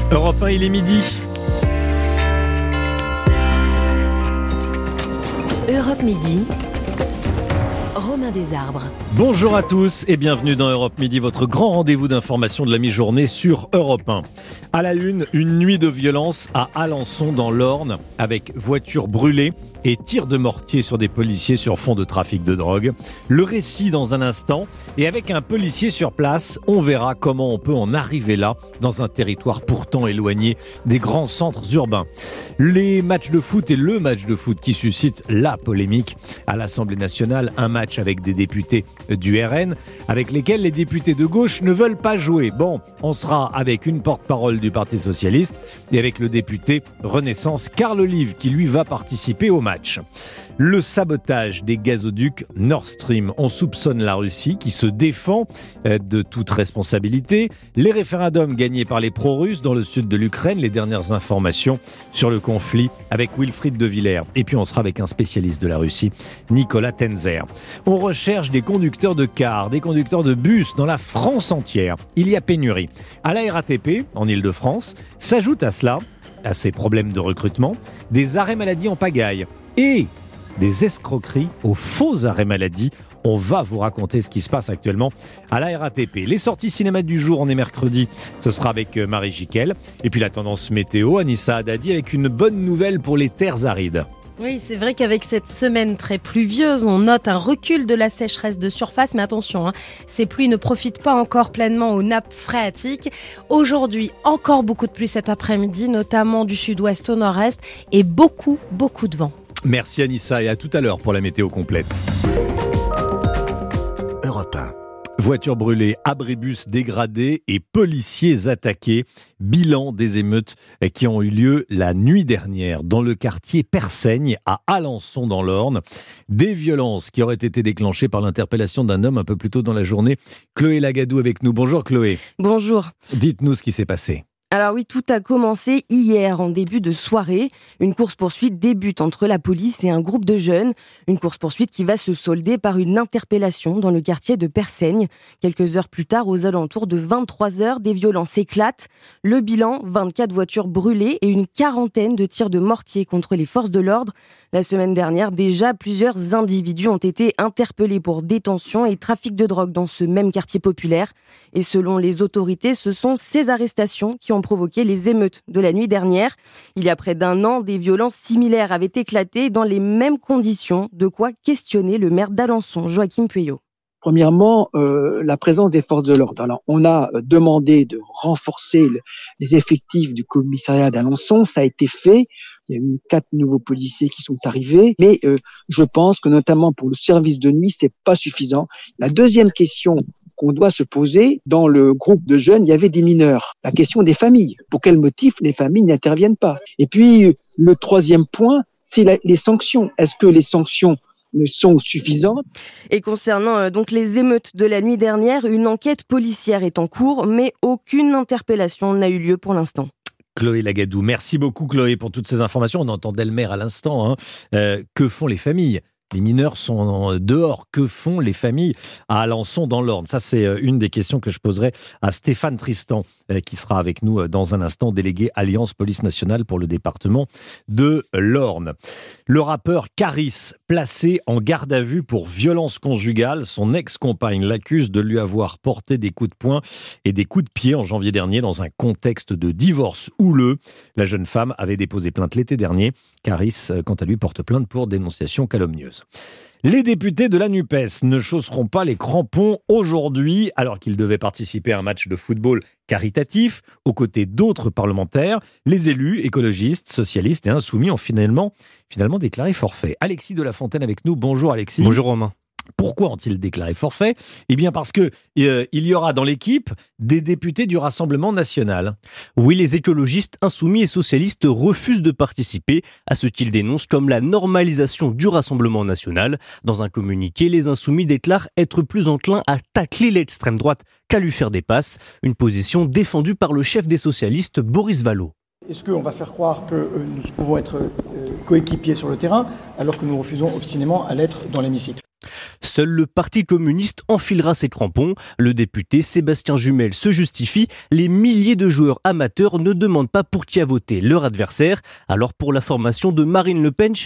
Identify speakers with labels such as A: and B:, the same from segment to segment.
A: Europe 1, il est midi.
B: Europe Midi, Romain Desarbres.
A: Bonjour à tous et bienvenue dans Europe Midi, votre grand rendez-vous d'information de la mi-journée sur Europe 1. À la une nuit de violence à Alençon dans l'Orne, avec voitures brûlées et tirs de mortier sur des policiers sur fond de trafic de drogue. Le récit dans un instant, et avec un policier sur place, on verra comment on peut en arriver là, dans un territoire pourtant éloigné des grands centres urbains. Les matchs de foot et le match de foot qui suscite la polémique à l'Assemblée nationale, un match avec des députés du RN, avec lesquels les députés de gauche ne veulent pas jouer. Bon, on sera avec une porte-parole du Parti Socialiste et avec le député Renaissance Carl Olive qui lui va participer au match. Le sabotage des gazoducs Nord Stream. On soupçonne la Russie qui se défend de toute responsabilité. Les référendums gagnés par les pro-russes dans le sud de l'Ukraine. Les dernières informations sur le conflit avec Wilfried de Villers. Et puis on sera avec un spécialiste de la Russie, Nicolas Tenzer. On recherche des conducteurs de cars, des conducteurs de bus dans la France entière. Il y a pénurie. À la RATP, en Île-de-France, s'ajoute à cela, à ces problèmes de recrutement, des arrêts maladie en pagaille et des escroqueries aux faux arrêts maladie. On va vous raconter ce qui se passe actuellement à la RATP. Les sorties cinéma du jour, on est mercredi, ce sera avec Marie Jiquel. Et puis la tendance météo, Anissa Haddadi avec une bonne nouvelle pour les terres arides.
C: Oui, c'est vrai qu'avec cette semaine très pluvieuse, on note un recul de la sécheresse de surface. Mais attention, ces pluies ne profitent pas encore pleinement aux nappes phréatiques. Aujourd'hui, encore beaucoup de pluie cet après-midi, notamment du sud-ouest au nord-est, et beaucoup de vent.
A: Merci Anissa et à tout à l'heure pour la météo complète.
D: Europe 1.
A: Voitures brûlées, abribus dégradés et policiers attaqués. Bilan des émeutes qui ont eu lieu la nuit dernière dans le quartier Persaigne à Alençon dans l'Orne. Des violences qui auraient été déclenchées par l'interpellation d'un homme un peu plus tôt dans la journée. Chloé Lagadou avec nous. Bonjour Chloé.
E: Bonjour.
A: Dites-nous ce qui s'est passé.
E: Alors oui, tout a commencé hier en début de soirée. Une course-poursuite débute entre la police et un groupe de jeunes. Une course-poursuite qui va se solder par une interpellation dans le quartier de Persaigne. Quelques heures plus tard, aux alentours de 23h, des violences éclatent. Le bilan, 24 voitures brûlées et une quarantaine de tirs de mortier contre les forces de l'ordre. La semaine dernière, déjà, plusieurs individus ont été interpellés pour détention et trafic de drogue dans ce même quartier populaire. Et selon les autorités, ce sont ces arrestations qui ont provoqué les émeutes de la nuit dernière. Il y a près d'un an, des violences similaires avaient éclaté dans les mêmes conditions, de quoi questionner le maire d'Alençon, Joachim Pueyo.
F: Premièrement, la présence des forces de l'ordre. Alors, on a demandé de renforcer les effectifs du commissariat d'Alençon. Ça a été fait. Il y a eu 4 nouveaux policiers qui sont arrivés. Mais je pense que notamment pour le service de nuit, c'est pas suffisant. La deuxième question qu'on doit se poser, dans le groupe de jeunes, il y avait des mineurs. La question des familles. Pour quel motif les familles n'interviennent pas? Et puis, le troisième point, c'est les sanctions. Est-ce que les sanctions ne sont suffisantes?
E: Et concernant donc les émeutes de la nuit dernière, une enquête policière est en cours, mais aucune interpellation n'a eu lieu pour l'instant.
A: Chloé Lagadou, merci beaucoup Chloé pour toutes ces informations. On entendait le maire à l'instant. Que font les familles ? Les mineurs sont dehors. Que font les familles à Alençon dans l'Orne? Ça, c'est une des questions que je poserai à Stéphane Tristan, qui sera avec nous dans un instant, délégué Alliance Police Nationale pour le département de l'Orne. Le rappeur Caris, placé en garde à vue pour violence conjugale. Son ex-compagne l'accuse de lui avoir porté des coups de poing et des coups de pied en janvier dernier dans un contexte de divorce houleux. La jeune femme avait déposé plainte l'été dernier. Caris, quant à lui, porte plainte pour dénonciation calomnieuse. Les députés de la NUPES ne chausseront pas les crampons aujourd'hui alors qu'ils devaient participer à un match de football caritatif aux côtés d'autres parlementaires. Les élus, écologistes, socialistes et insoumis ont finalement déclaré forfait. Alexis de la Fontaine avec nous. Bonjour Alexis.
G: Bonjour Romain.
A: Pourquoi ont-ils déclaré forfait ? Eh bien parce que il y aura dans l'équipe des députés du Rassemblement national.
G: Oui, les écologistes, insoumis et socialistes refusent de participer à ce qu'ils dénoncent comme la normalisation du Rassemblement national. Dans un communiqué, les insoumis déclarent être plus enclins à tacler l'extrême droite qu'à lui faire des passes. Une position défendue par le chef des socialistes, Boris Vallaud.
D: Est-ce qu'on va faire croire que nous pouvons être coéquipiers sur le terrain alors que nous refusons obstinément à l'être dans l'hémicycle ?
G: Seul le Parti communiste enfilera ses crampons. Le député Sébastien Jumel se justifie. Les milliers de joueurs amateurs ne demandent pas pour qui a voté leur adversaire. Alors pour la formation de Marine Le Pen,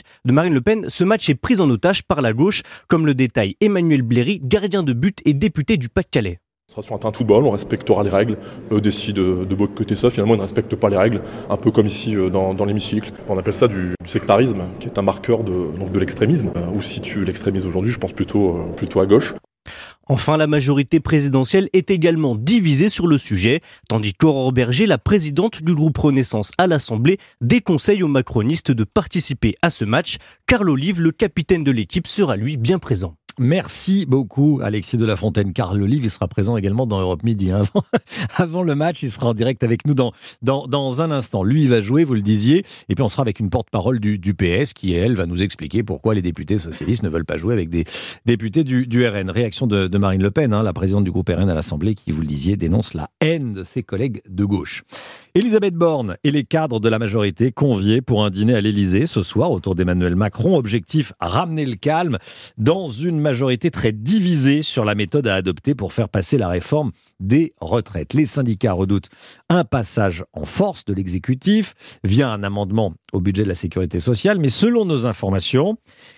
G: ce match est pris en otage par la gauche, comme le détaille Emmanuel Bléry, gardien de but et député du Pas-de-Calais.
H: Ce sera sur un terrain de football, on respectera les règles. Eux décident de boycotter ça, finalement ils ne respectent pas les règles, un peu comme ici dans l'hémicycle. On appelle ça du sectarisme, qui est un marqueur de l'extrémisme. Où se situe l'extrémisme aujourd'hui, je pense plutôt à gauche.
G: Enfin, la majorité présidentielle est également divisée sur le sujet, tandis qu'Aurore Berger, la présidente du groupe Renaissance à l'Assemblée, déconseille aux macronistes de participer à ce match. Carl Olive, le capitaine de l'équipe, sera lui bien présent.
A: Merci beaucoup Alexis de la Fontaine. Carl Olive, il sera présent également dans Europe Midi. Avant le match, il sera en direct avec nous dans un instant. Lui, il va jouer, vous le disiez, et puis on sera avec une porte-parole du PS qui, elle, va nous expliquer pourquoi les députés socialistes ne veulent pas jouer avec des députés du RN. Réaction de Marine Le Pen, la présidente du groupe RN à l'Assemblée, qui, vous le disiez, dénonce la haine de ses collègues de gauche. Elisabeth Borne et les cadres de la majorité conviés pour un dîner à l'Élysée ce soir autour d'Emmanuel Macron. Objectif, ramener le calme dans une majorité très divisée sur la méthode à adopter pour faire passer la réforme des retraites. Les syndicats redoutent un passage en force de l'exécutif via un amendement au budget de la sécurité sociale. Mais selon nos informations,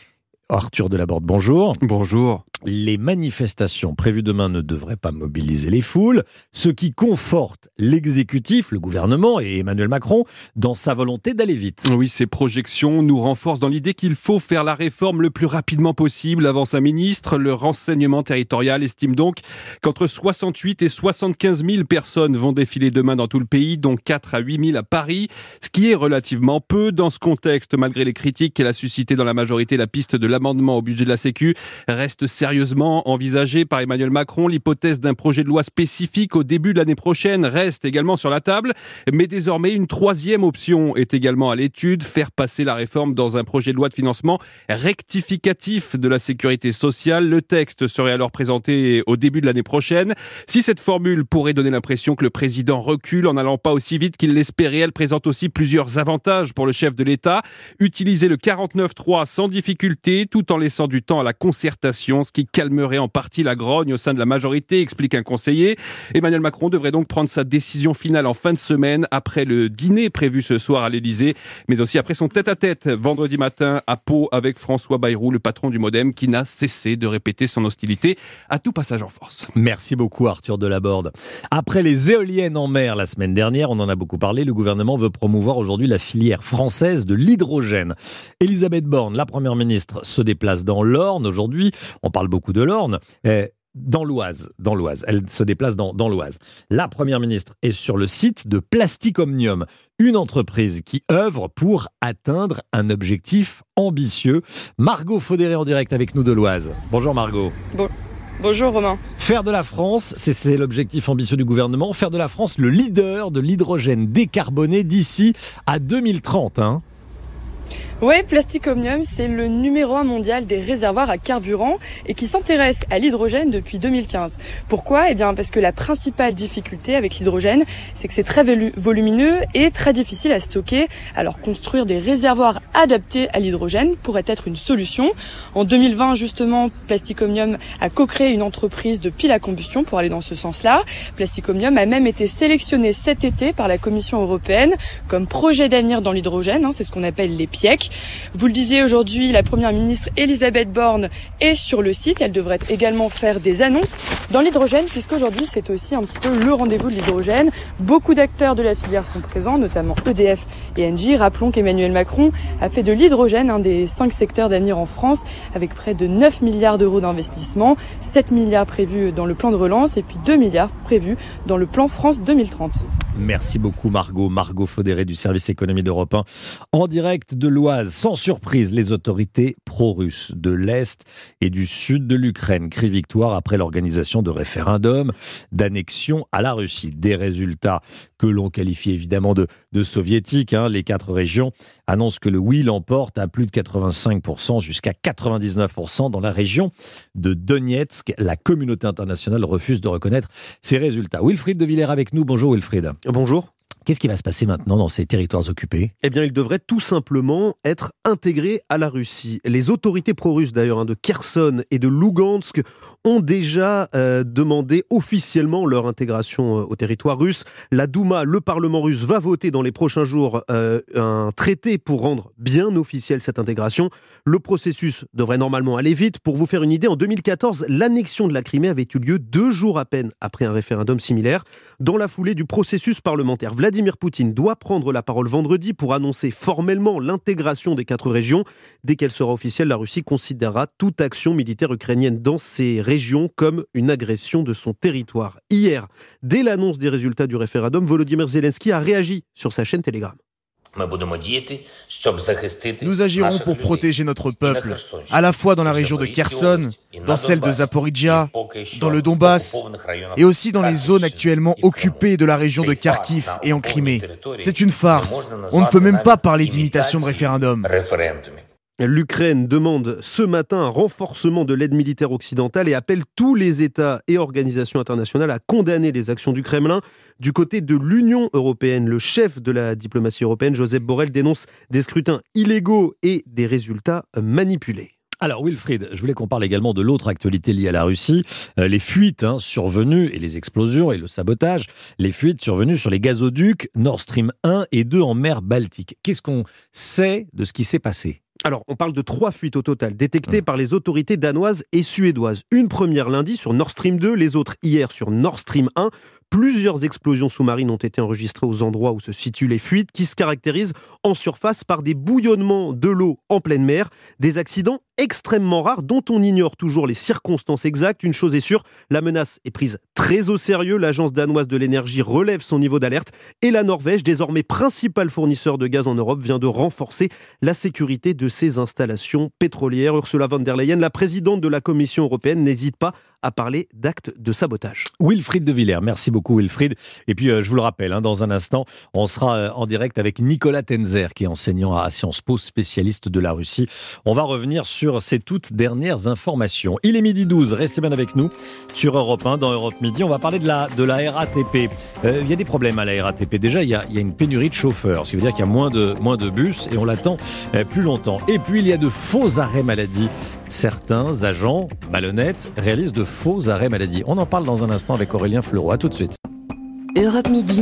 A: Arthur Delaborde, bonjour.
I: Bonjour.
A: Les manifestations prévues demain ne devraient pas mobiliser les foules, ce qui conforte l'exécutif, le gouvernement et Emmanuel Macron dans sa volonté d'aller vite.
I: Oui, ces projections nous renforcent dans l'idée qu'il faut faire la réforme le plus rapidement possible, avance un ministre. Le renseignement territorial estime donc qu'entre 68 et 75 000 personnes vont défiler demain dans tout le pays, dont 4 à 8 000 à Paris, ce qui est relativement peu dans ce contexte. Malgré les critiques qu'elle a suscitées dans la majorité, la piste de l'amendement au budget de la Sécu reste sérieusement envisagée par Emmanuel Macron. L'hypothèse d'un projet de loi spécifique au début de l'année prochaine reste également sur la table. Mais désormais, une troisième option est également à l'étude, faire passer la réforme dans un projet de loi de financement rectificatif de la sécurité sociale. Le texte serait alors présenté au début de l'année prochaine. Si cette formule pourrait donner l'impression que le président recule en n'allant pas aussi vite qu'il l'espérait, elle présente aussi plusieurs avantages pour le chef de l'État. Utiliser le 49.3 sans difficulté, tout en laissant du temps à la concertation, ce qui calmerait en partie la grogne au sein de la majorité, explique un conseiller. Emmanuel Macron devrait donc prendre sa décision finale en fin de semaine, après le dîner prévu ce soir à l'Élysée, mais aussi après son tête-à-tête vendredi matin à Pau avec François Bayrou, le patron du Modem, qui n'a cessé de répéter son hostilité à tout passage en force.
A: Merci beaucoup Arthur Delaborde. Après les éoliennes en mer la semaine dernière, on en a beaucoup parlé, le gouvernement veut promouvoir aujourd'hui la filière française de l'hydrogène. Elisabeth Borne, la première ministre, se déplace dans l'Orne aujourd'hui. On parle beaucoup de l'Orne. Dans l'Oise. Elle se déplace dans l'Oise. La première ministre est sur le site de Plastic Omnium, une entreprise qui œuvre pour atteindre un objectif ambitieux. Margot Faudéré en direct avec nous de l'Oise. Bonjour Margot.
J: Bonjour Romain.
A: Faire de la France, c'est l'objectif ambitieux du gouvernement, faire de la France le leader de l'hydrogène décarboné d'ici à 2030.
J: Ouais, Plastic Omnium, c'est le numéro 1 mondial des réservoirs à carburant et qui s'intéresse à l'hydrogène depuis 2015. Pourquoi ? Eh bien, parce que la principale difficulté avec l'hydrogène, c'est que c'est très volumineux et très difficile à stocker. Alors, construire des réservoirs adaptés à l'hydrogène pourrait être une solution. En 2020, justement, Plastic Omnium a co-créé une entreprise de piles à combustion pour aller dans ce sens-là. Plastic Omnium a même été sélectionné cet été par la Commission européenne comme projet d'avenir dans l'hydrogène. C'est ce qu'on appelle les PIEC. Vous le disiez, aujourd'hui, la première ministre Elisabeth Borne est sur le site. Elle devrait également faire des annonces dans l'hydrogène, puisqu'aujourd'hui, c'est aussi un petit peu le rendez-vous de l'hydrogène. Beaucoup d'acteurs de la filière sont présents, notamment EDF et Engie. Rappelons qu'Emmanuel Macron a fait de l'hydrogène un des 5 secteurs d'avenir en France, avec près de 9 milliards d'euros d'investissement, 7 milliards prévus dans le plan de relance et puis 2 milliards prévus dans le plan France 2030.
A: Merci beaucoup Margot. Margot Faudéré du service économie d'Europe 1 en direct de l'Oise. Sans surprise, les autorités pro-russes de l'Est et du Sud de l'Ukraine crient victoire après l'organisation de référendums d'annexion à la Russie. Des résultats que l'on qualifie évidemment de soviétiques. Les 4 régions annoncent que le oui l'emporte à plus de 85%, jusqu'à 99% dans la région de Donetsk. La communauté internationale refuse de reconnaître ces résultats. Wilfried de Villers avec nous. Bonjour Wilfried.
K: Bonjour.
A: Qu'est-ce qui va se passer maintenant dans ces territoires occupés ?
K: Eh bien, ils devraient tout simplement être intégrés à la Russie. Les autorités pro-russes, d'ailleurs, de Kherson et de Lugansk, ont déjà demandé officiellement leur intégration au territoire russe. La Douma, le Parlement russe, va voter dans les prochains jours un traité pour rendre bien officielle cette intégration. Le processus devrait normalement aller vite. Pour vous faire une idée, en 2014, l'annexion de la Crimée avait eu lieu 2 jours à peine après un référendum similaire. Dans la foulée du processus parlementaire, Vladimir Poutine doit prendre la parole vendredi pour annoncer formellement l'intégration des 4 régions. Dès qu'elle sera officielle, la Russie considérera toute action militaire ukrainienne dans ces régions comme une agression de son territoire. Hier, dès l'annonce des résultats du référendum, Volodymyr Zelensky a réagi sur sa chaîne Telegram.
L: Nous agirons pour protéger notre peuple, à la fois dans la région de Kherson, dans celle de Zaporijia, dans le Donbass, et aussi dans les zones actuellement occupées de la région de Kharkiv et en Crimée. C'est une farce. On ne peut même pas parler d'imitation de référendum.
K: L'Ukraine demande ce matin un renforcement de l'aide militaire occidentale et appelle tous les États et organisations internationales à condamner les actions du Kremlin. Du côté de l'Union européenne, le chef de la diplomatie européenne, Josep Borrell, dénonce des scrutins illégaux et des résultats manipulés.
A: Alors Wilfried, je voulais qu'on parle également de l'autre actualité liée à la Russie, les fuites survenues et les explosions et le sabotage, les fuites survenues sur les gazoducs Nord Stream 1 et 2 en mer Baltique. Qu'est-ce qu'on sait de ce qui s'est passé ?
K: Alors, on parle de 3 fuites au total, détectées par les autorités danoises et suédoises. Une première lundi sur Nord Stream 2, les autres hier sur Nord Stream 1. Plusieurs explosions sous-marines ont été enregistrées aux endroits où se situent les fuites, qui se caractérisent en surface par des bouillonnements de l'eau en pleine mer, des accidents extrêmement rares dont on ignore toujours les circonstances exactes. Une chose est sûre, la menace est prise très au sérieux. L'agence danoise de l'énergie relève son niveau d'alerte et la Norvège, désormais principal fournisseur de gaz en Europe, vient de renforcer la sécurité de ses installations pétrolières. Ursula von der Leyen, la présidente de la Commission européenne, n'hésite pas à parler d'actes de sabotage.
A: Wilfried de Villers, merci beaucoup Wilfried. Et puis je vous le rappelle, dans un instant, on sera en direct avec Nicolas Tenzer, qui est enseignant à Sciences Po, spécialiste de la Russie. On va revenir sur ces toutes dernières informations. Il est 12h12, restez bien avec nous sur Europe 1, dans Europe Midi. On va parler de la RATP. Il y a des problèmes à la RATP. Déjà, il y a une pénurie de chauffeurs, ce qui veut dire qu'il y a moins de bus et on l'attend plus longtemps. Et puis, il y a de faux arrêts maladie. Certains agents malhonnêtes réalisent de faux arrêts maladie. On en parle dans un instant avec Aurélien Fleureau. À tout de suite.
B: Europe Midi.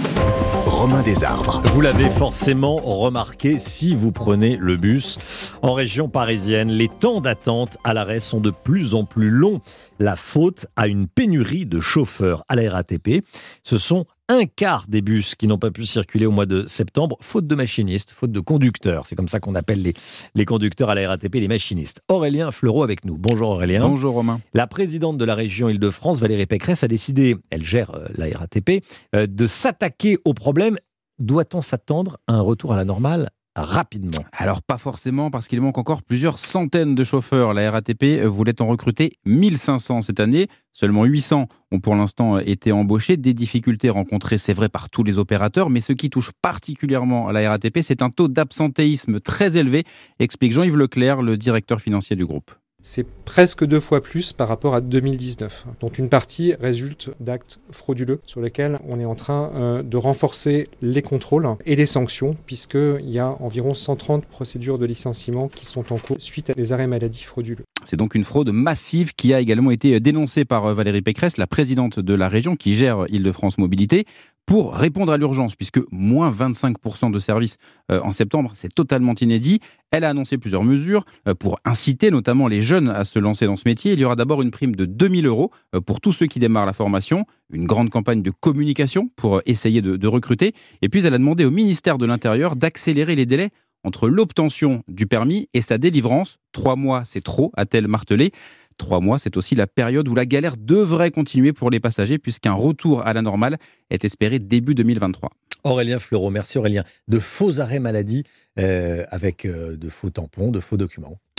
M: Romain Desarbres.
A: Vous l'avez forcément remarqué si vous prenez le bus. En région parisienne, les temps d'attente à l'arrêt sont de plus en plus longs. La faute à une pénurie de chauffeurs à la RATP. Ce sont un quart des bus qui n'ont pas pu circuler au mois de septembre, faute de machinistes, faute de conducteurs. C'est comme ça qu'on appelle les conducteurs à la RATP, les machinistes. Aurélien Fleureau avec nous. Bonjour Aurélien.
N: Bonjour Romain.
A: La présidente de la région Île-de-France, Valérie Pécresse, a décidé, elle gère la RATP, de s'attaquer au problème. Doit-on s'attendre à un retour à la normale rapidement?
N: Alors pas forcément, parce qu'il manque encore plusieurs centaines de chauffeurs. La RATP voulait en recruter 1500 cette année. Seulement 800 ont pour l'instant été embauchés. Des difficultés rencontrées, c'est vrai, par tous les opérateurs. Mais ce qui touche particulièrement à la RATP, c'est un taux d'absentéisme très élevé, explique Jean-Yves Leclerc, le directeur financier du groupe.
O: C'est presque 2 fois plus par rapport à 2019, dont une partie résulte d'actes frauduleux sur lesquels on est en train de renforcer les contrôles et les sanctions, puisqu'il y a environ 130 procédures de licenciement qui sont en cours suite à des arrêts maladie frauduleux.
N: C'est donc une fraude massive qui a également été dénoncée par Valérie Pécresse, la présidente de la région qui gère Île-de-France Mobilité, pour répondre à l'urgence, puisque moins 25% de services en septembre, c'est totalement inédit. Elle a annoncé plusieurs mesures pour inciter notamment les jeunes à se lancer dans ce métier. Il y aura d'abord une prime de 2 000 € pour tous ceux qui démarrent la formation, une grande campagne de communication pour essayer de recruter. Et puis elle a demandé au ministère de l'Intérieur d'accélérer les délais entre l'obtention du permis et sa délivrance. 3 mois, c'est trop, a-t-elle martelé. 3 mois, c'est aussi la période où la galère devrait continuer pour les passagers, puisqu'un retour à la normale est espéré début 2023.
A: Aurélien Fleureau, merci Aurélien. De faux arrêts maladie avec de faux tampons, de faux documents.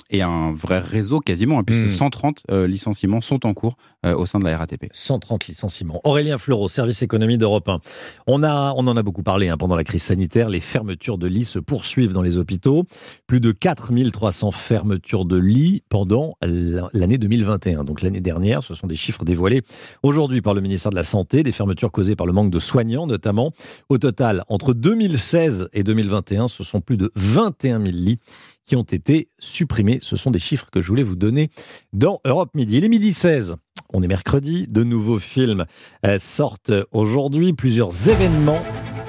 N: et un vrai réseau quasiment, puisque 130 licenciements sont en cours au sein de la RATP.
A: 130 licenciements. Aurélien Fleureau, service économie d'Europe 1. On en a beaucoup parlé pendant la crise sanitaire. Les fermetures de lits se poursuivent dans les hôpitaux. Plus de 4300 fermetures de lits pendant l'année 2021. Donc l'année dernière, ce sont des chiffres dévoilés aujourd'hui par le ministère de la Santé. Des fermetures causées par le manque de soignants notamment. Au total, entre 2016 et 2021, ce sont plus de 21 000 lits qui ont été supprimés. Ce sont des chiffres que je voulais vous donner dans Europe Midi. Il est midi 16. On est mercredi. De nouveaux films sortent aujourd'hui. Plusieurs événements.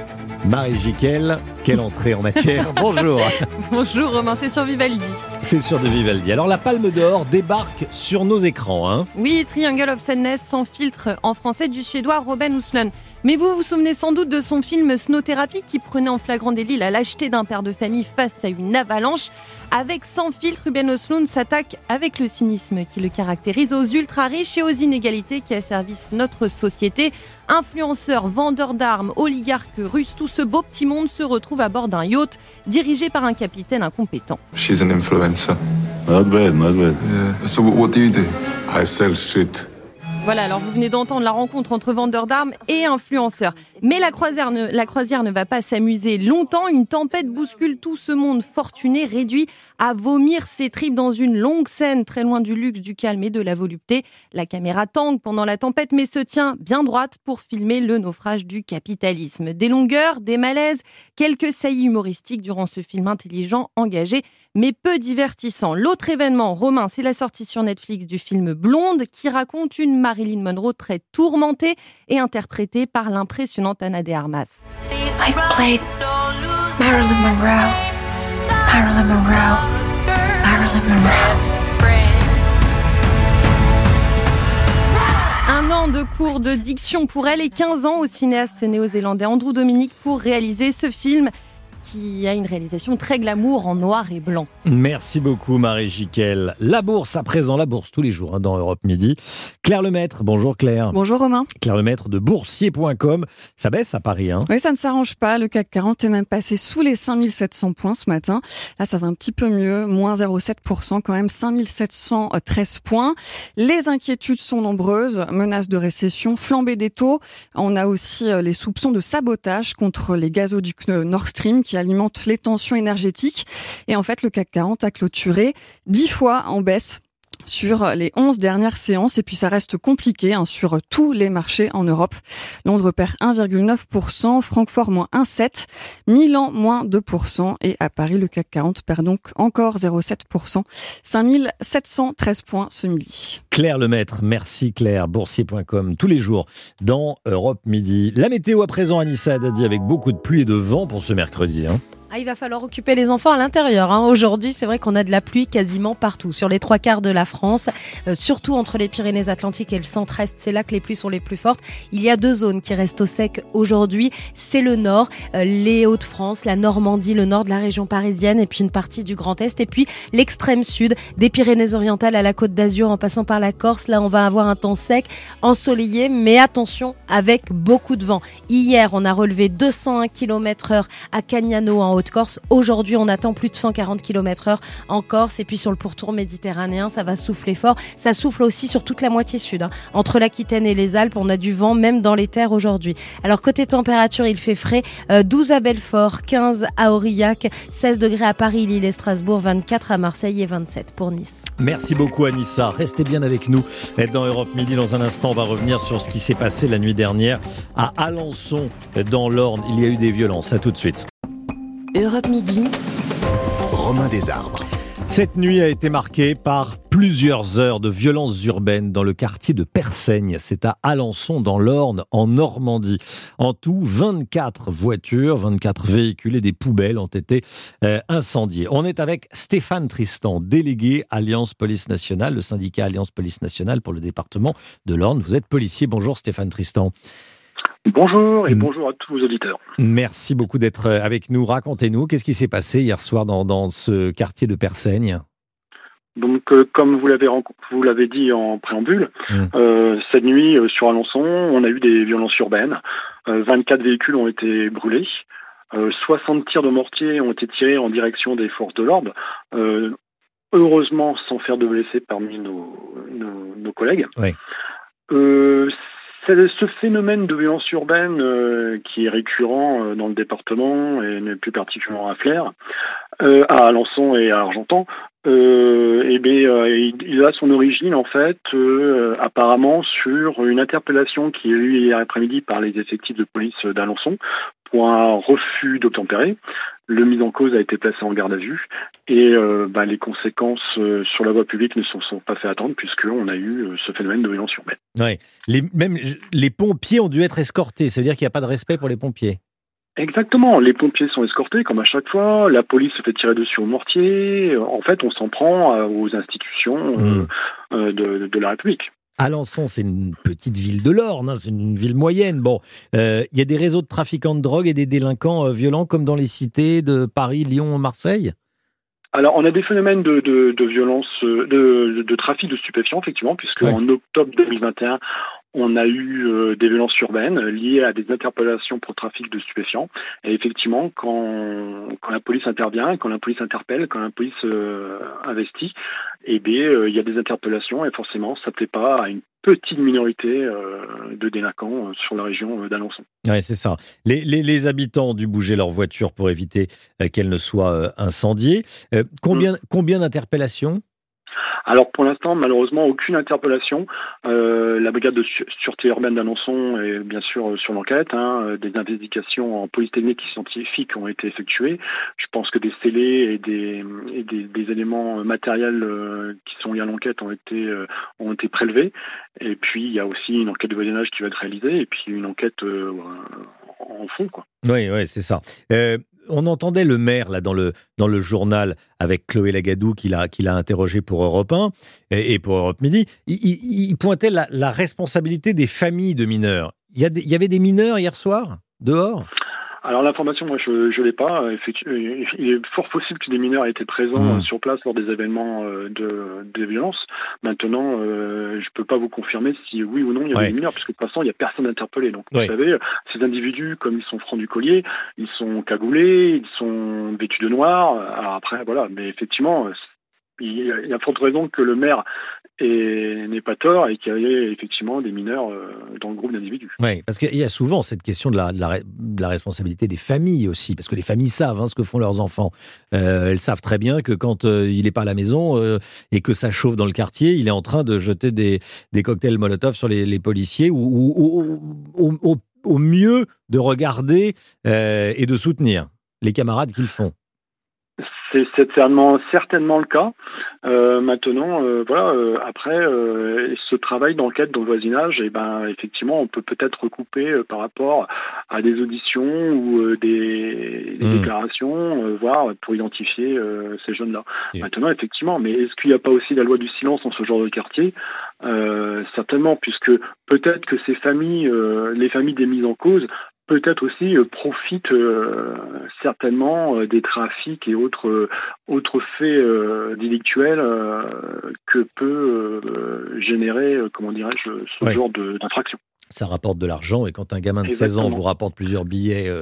A: Marie Jiquel, quelle entrée en matière. Bonjour.
P: Bonjour Romain, c'est sur Vivaldi.
A: C'est sur de Vivaldi. Alors la Palme d'Or débarque sur nos écrans.
P: Oui, Triangle of Sadness sans filtre en français du suédois Robin Oslund. Mais vous vous souvenez sans doute de son film Snow Therapy qui prenait en flagrant délit la lâcheté d'un père de famille face à une avalanche. Avec Sans filtre, Ruben Östlund s'attaque avec le cynisme qui le caractérise aux ultra-riches et aux inégalités qui asservissent notre société. Influenceurs, vendeurs d'armes, oligarques russes, tout ce beau petit monde se retrouve à bord d'un yacht dirigé par un capitaine incompétent.
Q: She's an influencer. Not bad. Yeah. So what do you do? I sell shit.
P: Voilà, alors vous venez d'entendre la rencontre entre vendeurs d'armes et influenceurs. Mais la croisière ne va pas s'amuser longtemps. Une tempête bouscule tout ce monde fortuné, réduit à vomir ses tripes dans une longue scène, très loin du luxe, du calme et de la volupté. La caméra tangue pendant la tempête, mais se tient bien droite pour filmer le naufrage du capitalisme. Des longueurs, des malaises, quelques saillies humoristiques durant ce film intelligent, engagé, mais peu divertissant. L'autre événement, Romain, c'est la sortie sur Netflix du film Blonde, qui raconte une Marilyn Monroe très tourmentée et interprétée par l'impressionnante Ana de Armas.
R: I played Marilyn Monroe. Marilyn Monroe. Marilyn Monroe.
P: Un an de cours de diction pour elle et 15 ans au cinéaste néo-zélandais Andrew Dominic pour réaliser ce film qui a une réalisation très glamour en noir et blanc.
A: Merci beaucoup Marie Jiquel. La bourse à présent, la bourse tous les jours dans Europe Midi. Claire Lemaître, bonjour Claire.
S: Bonjour Romain.
A: Claire Lemaître de boursier.com. Ça baisse à Paris.
S: Oui, ça ne s'arrange pas. Le CAC 40 est même passé sous les 5700 points ce matin. Là, ça va un petit peu mieux. Moins 0,7% quand même, 5713 points. Les inquiétudes sont nombreuses. Menaces de récession, flambée des taux. On a aussi les soupçons de sabotage contre les gazoducs Nord Stream qui alimente les tensions énergétiques. Et en fait, le CAC 40 a clôturé 10 fois en baisse sur les 11 dernières séances. Et puis, ça reste compliqué sur tous les marchés en Europe. Londres perd 1,9%, Francfort moins 1,7%, Milan moins 2%. Et à Paris, le CAC 40 perd donc encore 0,7%, 5713 points ce midi.
A: Claire Lemaître, merci Claire, boursier.com, tous les jours dans Europe Midi. La météo à présent, Anissa Haddadi, avec beaucoup de pluie et de vent pour ce mercredi.
C: Il va falloir occuper les enfants à l'intérieur. Aujourd'hui, c'est vrai qu'on a de la pluie quasiment partout, sur les 3/4 de la France, surtout entre les Pyrénées-Atlantiques et le centre-est. C'est là que les pluies sont les plus fortes. Il y a 2 zones qui restent au sec aujourd'hui. C'est le nord, les Hauts-de-France, la Normandie, le nord de la région parisienne et puis une partie du Grand Est. Et puis l'extrême sud, des Pyrénées-Orientales à la Côte d'Azur en passant par la Corse. Là, on va avoir un temps sec, ensoleillé, mais attention, avec beaucoup de vent. Hier, on a relevé 201 km/h à Cagnano en Haute-Corse. Aujourd'hui, on attend plus de 140 km/h en Corse. Et puis sur le pourtour méditerranéen, ça va souffler fort. Ça souffle aussi sur toute la moitié sud. Entre l'Aquitaine et les Alpes, on a du vent même dans les terres aujourd'hui. Alors côté température, il fait frais. 12 à Belfort, 15 à Aurillac, 16 degrés à Paris, Lille et Strasbourg, 24 à Marseille et 27 pour Nice.
A: Merci beaucoup Anissa. Restez bien avec nous dans Europe Midi. Dans un instant, on va revenir sur ce qui s'est passé la nuit dernière à Alençon, dans l'Orne. Il y a eu des violences. À tout de suite.
B: Europe Midi.
M: Romain Desarbres.
A: Cette nuit a été marquée par plusieurs heures de violences urbaines dans le quartier de Persaigne. C'est à Alençon, dans l'Orne, en Normandie. En tout, 24 voitures, 24 véhicules et des poubelles ont été incendiées. On est avec Stéphane Tristan, délégué Alliance Police Nationale, le syndicat Alliance Police Nationale pour le département de l'Orne. Vous êtes policier. Bonjour Stéphane Tristan.
T: Bonjour et bonjour à tous vos auditeurs.
A: Merci beaucoup d'être avec nous. Racontez-nous, qu'est-ce qui s'est passé hier soir dans ce quartier de Persaigne ?
T: Donc, comme vous l'avez dit en préambule, cette nuit sur Alençon, on a eu des violences urbaines. 24 véhicules ont été brûlés. 60 tirs de mortier ont été tirés en direction des forces de l'ordre. heureusement sans faire de blessés parmi nos collègues.
A: Oui.
T: Ce phénomène de violence urbaine qui est récurrent dans le département et plus particulièrement à Flers, à Alençon et à Argentan, il a son origine en fait apparemment sur une interpellation qui est eue hier après-midi par les effectifs de police d'Alençon pour un refus d'obtempérer. Le mis en cause a été placé en garde à vue et les conséquences sur la voie publique ne se sont pas fait attendre puisqu'on a eu ce phénomène de violence urbaine.
A: Ouais. Même les pompiers ont dû être escortés, ça veut dire qu'il n'y a pas de respect pour les pompiers.
T: Exactement, les pompiers sont escortés comme à chaque fois, la police se fait tirer dessus au mortier, en fait on s'en prend aux institutions de la République.
A: Alençon, c'est une petite ville de l'Orne, hein, c'est une ville moyenne. Bon, il y a des réseaux de trafiquants de drogue et des délinquants violents comme dans les cités de Paris, Lyon, Marseille.
T: Alors, on a des phénomènes de violence, de trafic de stupéfiants, effectivement, puisque en octobre 2021, on a eu des violences urbaines liées à des interpellations pour trafic de stupéfiants. Et effectivement, quand la police intervient, quand la police interpelle, quand la police investit, il y a des interpellations et forcément, ça ne plaît pas à une petite minorité de délinquants sur la région d'Alençon.
A: Oui, c'est ça. Les habitants ont dû bouger leur voiture pour éviter qu'elle ne soit incendiée. Combien d'interpellations ?
T: Alors pour l'instant, malheureusement, aucune interpellation. La brigade de sûreté urbaine d'Alençon est bien sûr sur l'enquête. Des investigations en police technique et scientifique ont été effectuées. Je pense que des scellés et des éléments matériels qui sont liés à l'enquête ont été prélevés. Et puis il y a aussi une enquête de voisinage qui va être réalisée et puis une enquête en fond, quoi.
A: Oui, c'est ça. On entendait le maire là dans le journal avec Chloé Lagadou qu'il a interrogé pour Europe 1 et pour Europe Midi. Il pointait la responsabilité des familles de mineurs. Il y avait des mineurs hier soir dehors ?
T: Alors l'information, moi je l'ai pas. Il est fort possible que des mineurs aient été présents sur place lors des événements de violence. Maintenant, je peux pas vous confirmer si oui ou non il y avait des mineurs, puisque de toute façon il y a personne interpellé. Donc vous savez, ces individus, comme ils sont francs du collier, ils sont cagoulés, ils sont vêtus de noir. Alors après voilà, mais effectivement, il y a forte raison que le maire n'est pas tort et qu'il y ait effectivement des mineurs dans le groupe d'individus.
A: Oui, parce qu'il y a souvent cette question de la responsabilité des familles aussi, parce que les familles savent ce que font leurs enfants. Elles savent très bien que quand il n'est pas à la maison et que ça chauffe dans le quartier, il est en train de jeter des cocktails Molotov sur les policiers ou au mieux de regarder et de soutenir les camarades qu'ils font.
T: C'est certainement le cas. Maintenant, après, ce travail d'enquête dans le voisinage, effectivement, on peut peut-être recouper par rapport à des auditions ou des déclarations, voire pour identifier ces jeunes-là. Maintenant, effectivement, mais est-ce qu'il n'y a pas aussi la loi du silence dans ce genre de quartier ? Certainement, puisque peut-être que ces familles, les familles des mises en cause, peut-être aussi profitent certainement des trafics et autres faits délictuels que peut générer, ce genre d'infraction.
A: Ça rapporte de l'argent et quand un gamin de 16 ans vous rapporte plusieurs billets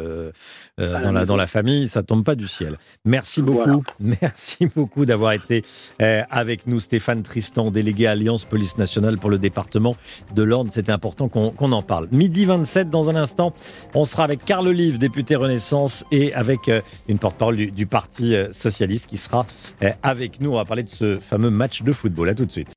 A: dans la famille, ça tombe pas du ciel. Merci beaucoup. Merci beaucoup d'avoir été avec nous, Stéphane Tristan, délégué Alliance Police Nationale pour le département de l'Orne. C'était important qu'on en parle. Midi 27, dans un instant, on sera avec Carl Olive, député Renaissance, et avec une porte-parole du Parti Socialiste qui sera avec nous. On va parler de ce fameux match de football. À tout de suite.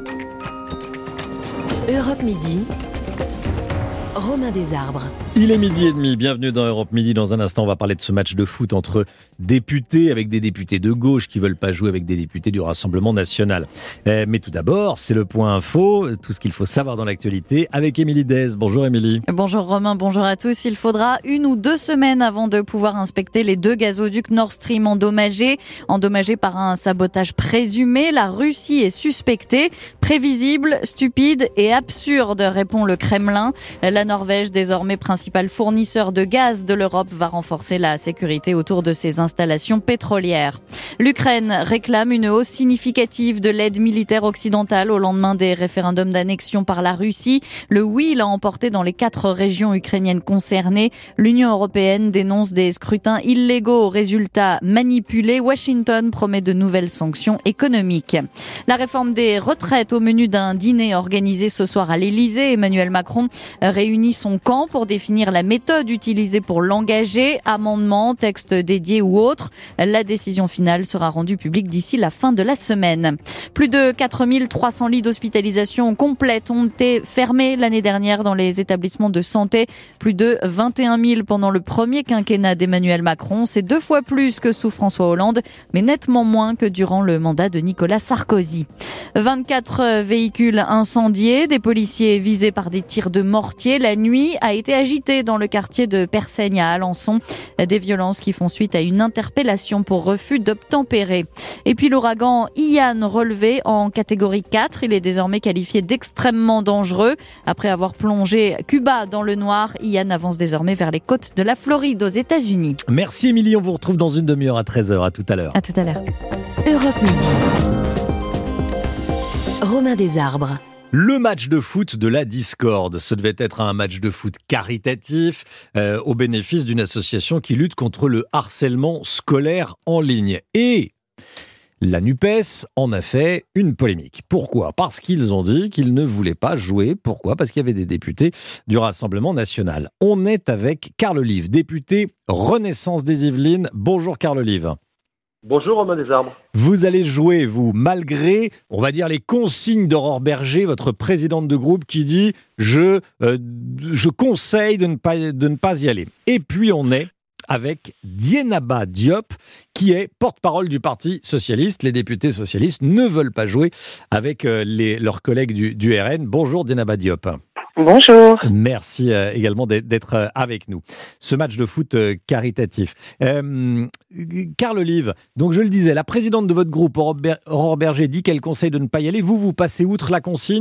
B: Europe Midi. Romain Desarbres.
A: Il est 12h30, bienvenue dans Europe Midi. Dans un instant, on va parler de ce match de foot entre députés, avec des députés de gauche qui veulent pas jouer avec des députés du Rassemblement National. Mais tout d'abord, c'est le point info, tout ce qu'il faut savoir dans l'actualité, avec Émilie Dez. Bonjour Émilie.
U: Bonjour Romain, bonjour à tous. Il faudra 1 ou 2 semaines avant de pouvoir inspecter les 2 gazoducs Nord Stream endommagés par un sabotage présumé. La Russie est suspectée. Prévisible, stupide et absurde, répond le Kremlin. La Norvège, désormais principale principal fournisseur de gaz de l'Europe, va renforcer la sécurité autour de ses installations pétrolières. L'Ukraine réclame une hausse significative de l'aide militaire occidentale au lendemain des référendums d'annexion par la Russie. Le oui l'a emporté dans les 4 régions ukrainiennes concernées. L'Union européenne dénonce des scrutins illégaux aux résultats manipulés. Washington promet de nouvelles sanctions économiques. La réforme des retraites au menu d'un dîner organisé ce soir à l'Élysée. Emmanuel Macron réunit son camp pour définir la méthode utilisée pour l'engager. Amendements, textes dédiés ou autres. La décision finale sera rendue publique d'ici la fin de la semaine. Plus de 4300 lits d'hospitalisation complètes ont été fermés l'année dernière dans les établissements de santé. Plus de 21 000 pendant le premier quinquennat d'Emmanuel Macron. C'est 2 fois plus que sous François Hollande, mais nettement moins que durant le mandat de Nicolas Sarkozy. 24 véhicules incendiés, des policiers visés par des tirs de mortier. La nuit a été agitée dans le quartier de Persaigne à Alençon. Des violences qui font suite à une interpellation pour refus d'obtempérer. Et puis l'ouragan Ian relevé en catégorie 4. Il est désormais qualifié d'extrêmement dangereux. Après avoir plongé Cuba dans le noir, Ian avance désormais vers les côtes de la Floride aux États-Unis.
A: Merci Émilie, on vous retrouve dans une demi-heure à 13h. À tout à l'heure.
U: À tout à l'heure.
B: Europe Midi. Romain Desarbres.
A: Le match de foot de la discorde. Ce devait être un match de foot caritatif au bénéfice d'une association qui lutte contre le harcèlement scolaire en ligne. Et la NUPES en a fait une polémique. Pourquoi ? Parce qu'ils ont dit qu'ils ne voulaient pas jouer. Pourquoi ? Parce qu'il y avait des députés du Rassemblement national. On est avec Carl Olive, député Renaissance des Yvelines. Bonjour Carl Olive.
F: Bonjour Romain Desarbres.
A: Vous allez jouer, vous, malgré, on va dire, les consignes d'Aurore Berger, votre présidente de groupe, qui dit « je conseille de ne pas y aller ». Et puis on est avec Dieynaba Diop, qui est porte-parole du Parti socialiste. Les députés socialistes ne veulent pas jouer avec leurs collègues du RN. Bonjour Dieynaba Diop.
V: Bonjour.
A: Merci également d'être avec nous. Ce match de foot caritatif. Carl Olive, donc je le disais, la présidente de votre groupe, Aurore Berger, dit qu'elle conseille de ne pas y aller. Vous passez outre la consigne ?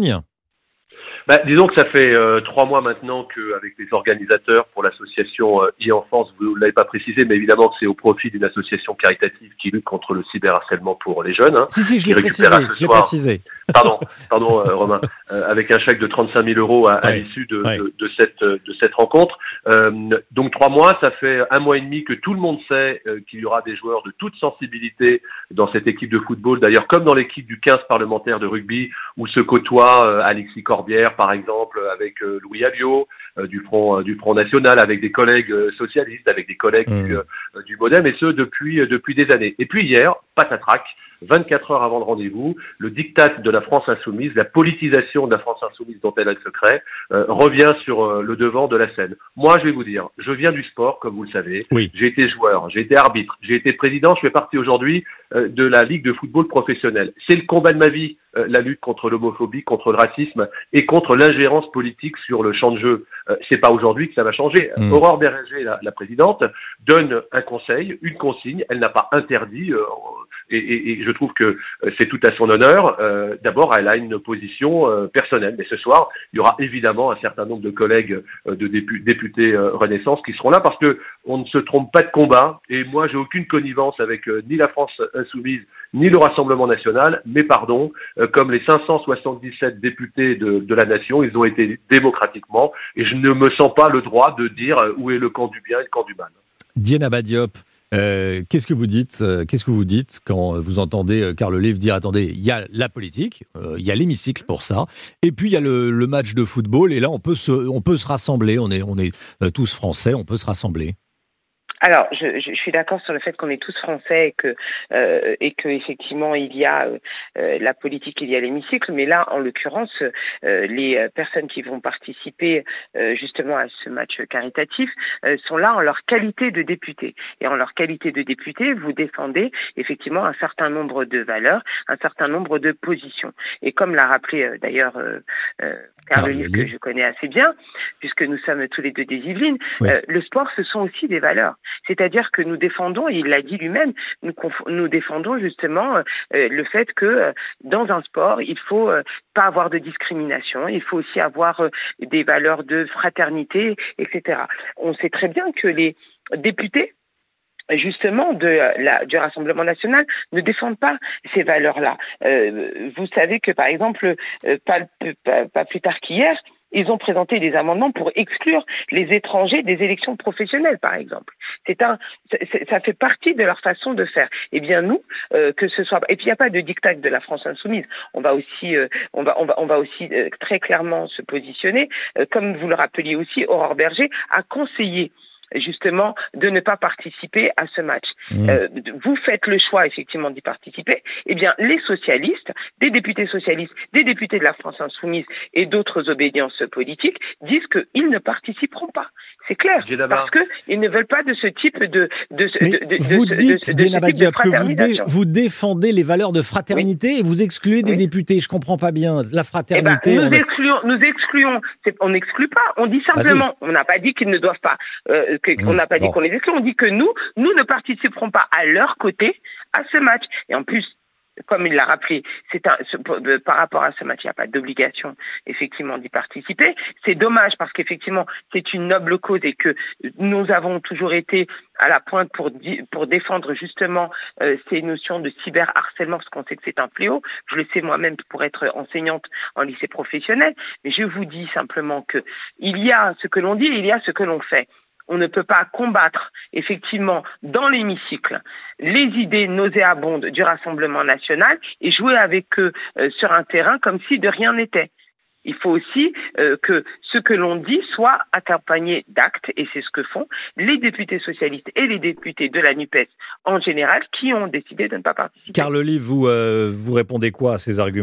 F: Disons que ça fait 3 mois maintenant qu'avec les organisateurs pour l'association e-enfance, vous ne l'avez pas précisé, mais évidemment que c'est au profit d'une association caritative qui lutte contre le cyberharcèlement pour les jeunes. Hein,
A: si, je l'ai précisé.
F: Pardon, Romain. Avec un chèque de 35 000 euros à l'issue de cette rencontre. Donc 3 mois, ça fait 1 mois et demi que tout le monde sait qu'il y aura des joueurs de toute sensibilité dans cette équipe de football. D'ailleurs, comme dans l'équipe du 15 parlementaire de rugby, où se côtoient Alexis Corbière, par exemple, avec Louis Alliot, du Front National, avec des collègues socialistes, avec des collègues du MoDem, et ce depuis des années. Et puis hier, patatrac, 24 heures avant le rendez-vous, le diktat de la France insoumise, la politisation de la France insoumise dont elle a le secret, revient sur le devant de la scène. Moi, je vais vous dire, je viens du sport, comme vous le savez.
A: Oui.
F: J'ai été joueur, j'ai été arbitre, j'ai été président, je fais partie aujourd'hui de la Ligue de football professionnelle. C'est le combat de ma vie, la lutte contre l'homophobie, contre le racisme et contre l'ingérence politique sur le champ de jeu. C'est pas aujourd'hui que ça va changer. Aurore Berger, la présidente, donne un conseil, une consigne. Elle n'a pas interdit, et je trouve que c'est tout à son honneur. D'abord, elle a une position personnelle. Mais ce soir, il y aura évidemment un certain nombre de collègues de députés Renaissance qui seront là parce que on ne se trompe pas de combat. Et moi, j'ai aucune connivence avec ni la France insoumise ni le Rassemblement national. Mais pardon, comme les 577 députés de la nation, ils ont été démocratiquement. Et je ne me sens pas le droit de dire où est le camp du bien et le camp du mal.
A: Dieynaba Diop, qu'est-ce que vous dites quand vous entendez Carl Olive dire attendez, il y a la politique, il y a l'hémicycle pour ça, et puis il y a le match de football, et là on peut se rassembler, on est tous français, on peut se rassembler.
V: Alors, je suis d'accord sur le fait qu'on est tous français et que effectivement il y a la politique, il y a l'hémicycle, mais là, en l'occurrence, les personnes qui vont participer justement à ce match caritatif sont là en leur qualité de députés. Et en leur qualité de députés, vous défendez effectivement un certain nombre de valeurs, un certain nombre de positions. Et comme l'a rappelé d'ailleurs Carl Olive, que je connais assez bien, puisque nous sommes tous les deux des Yvelines, le sport, ce sont aussi des valeurs. C'est-à-dire que nous défendons, et il l'a dit lui-même, nous défendons justement le fait que dans un sport, il faut pas avoir de discrimination, il faut aussi avoir des valeurs de fraternité, etc. On sait très bien que les députés justement du Rassemblement national ne défendent pas ces valeurs-là. Vous savez que par exemple, pas plus tard qu'hier, ils ont présenté des amendements pour exclure les étrangers des élections professionnelles, par exemple. Ça fait partie de leur façon de faire. Eh bien nous, que ce soit, et puis il n'y a pas de diktat de la France insoumise. On va aussi très clairement se positionner, comme vous le rappeliez aussi, Aurore Berger a conseillé justement de ne pas participer à ce match. Vous faites le choix effectivement d'y participer. Eh bien, les socialistes, des députés socialistes, des députés de la France insoumise et d'autres obédiences politiques disent qu'ils ne participeront pas. C'est clair, parce qu'ils ne veulent pas de ce type
A: vous dites, Djenaba Diop, que vous défendez les valeurs de fraternité et vous excluez des députés. Je comprends pas bien. La fraternité...
V: nous excluons. On n'exclut pas. On dit simplement, on n'a pas dit qu'ils ne doivent pas... on n'a pas dit qu'on les exclut, on dit que nous ne participerons pas à leur côté à ce match. Et en plus, comme il l'a rappelé, par rapport à ce match, il n'y a pas d'obligation effectivement d'y participer. C'est dommage parce qu'effectivement, c'est une noble cause et que nous avons toujours été à la pointe pour défendre justement ces notions de cyberharcèlement, parce qu'on sait que c'est un fléau. Je le sais moi-même pour être enseignante en lycée professionnel. Mais je vous dis simplement que il y a ce que l'on dit et il y a ce que l'on fait. On ne peut pas combattre, effectivement, dans l'hémicycle, les idées nauséabondes du Rassemblement national et jouer avec eux sur un terrain comme si de rien n'était. Il faut aussi que ce que l'on dit soit accompagné d'actes, et c'est ce que font les députés socialistes et les députés de la NUPES en général, qui ont décidé de ne pas participer.
A: Carl Olive, vous répondez quoi à ces arguments ?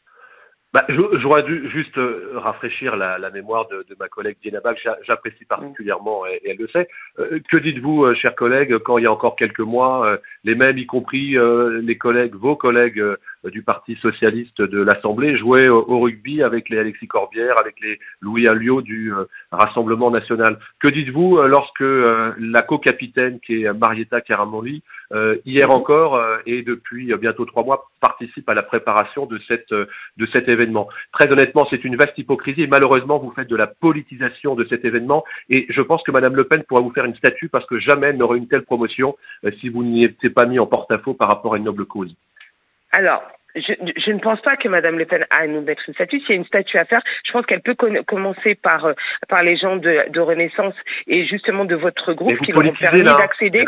F: J'aurais dû juste rafraîchir la mémoire de ma collègue Djenaba, que j'apprécie particulièrement et elle le sait. Que dites-vous, chers collègues, quand il y a encore quelques mois, les mêmes, y compris vos collègues du Parti socialiste de l'Assemblée, jouaient au rugby avec les Alexis Corbière, avec les Louis Alliot du Rassemblement national. Que dites-vous lorsque la co-capitaine, qui est Marietta Caramanli, hier encore et depuis bientôt 3 mois, participe à la préparation de cet événement. Très honnêtement, c'est une vaste hypocrisie et malheureusement, vous faites de la politisation de cet événement et je pense que Madame Le Pen pourra vous faire une statue parce que jamais elle n'aurait une telle promotion si vous n'y étiez pas mis en porte-à-faux par rapport à une noble cause.
V: Alors, je ne pense pas que Madame Le Pen a à nous mettre une statue. S'il y a une statue à faire, je pense qu'elle peut commencer par les gens de Renaissance et justement de votre groupe qui vont permettre d'accéder.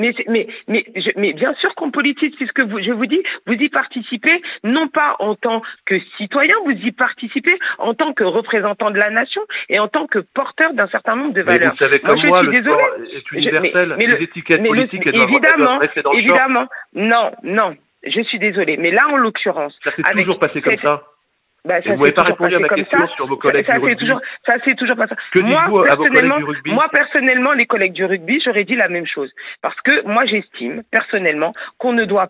V: Mais bien sûr qu'on politise, puisque je vous dis, vous y participez non pas en tant que citoyen, vous y participez en tant que représentant de la nation et en tant que porteur d'un certain nombre de valeurs.
F: Vous savez comme moi, le sport est universel. Les étiquettes politiques, elles doivent rester dans le champ.
V: Évidemment, non. Je suis désolée, mais là, en l'occurrence...
F: Ça s'est toujours passé comme ça. Vous n'avez pas répondu à ma question sur vos collègues du rugby.
V: Ça c'est toujours pas ça.
F: Que dites-vous à vos collègues du rugby ?
V: Moi, personnellement, les collègues du rugby, j'aurais dit la même chose. Parce que moi, j'estime, personnellement, qu'on ne doit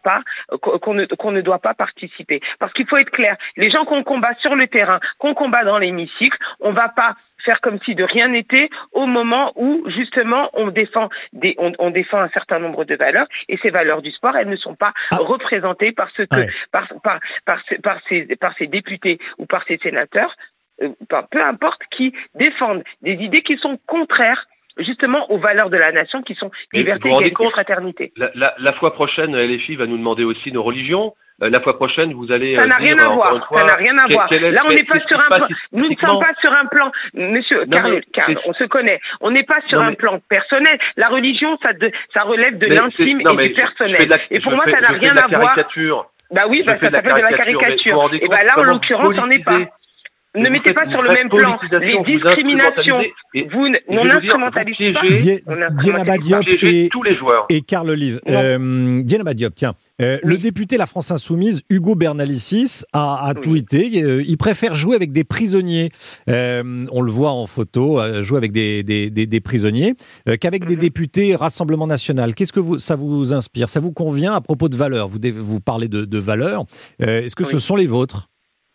V: pas participer. Parce qu'il faut être clair, les gens qu'on combat sur le terrain, qu'on combat dans l'hémicycle, on va pas faire comme si de rien n'était au moment où justement on défend un certain nombre de valeurs et ces valeurs du sport, elles ne sont pas représentées par ces députés ou par ces sénateurs, peu importe, qui défendent des idées qui sont contraires justement aux valeurs de la nation qui sont liberté, égalité, fraternité.
F: La fois prochaine, LFI va nous demander aussi nos religions. La fois prochaine, vous allez...
V: Ça n'a rien à voir. Là, on n'est pas sur un plan... Nous ne sommes pas sur un plan... Monsieur Carl, on se connaît. On n'est pas sur un plan personnel. La religion, ça relève de l'intime et du personnel. Et pour moi, ça n'a rien à voir... ça s'appelle de la caricature. Et là, en l'occurrence, on n'est pas... Ne mettez pas sur le même plan les discriminations. Vous n'instrumentalisez pas.
A: Djenaba Diop
F: tous les joueurs.
A: Et Carl Olive. Djenaba Diop, tiens. Le député La France Insoumise, Hugo Bernalicis, a tweeté. Il préfère jouer avec des prisonniers. On le voit en photo, jouer avec des prisonniers, qu'avec des députés Rassemblement National. Qu'est-ce que ça vous inspire ? Ça vous convient à propos de valeurs ? Vous parlez de valeurs. Est-ce que ce sont les vôtres ?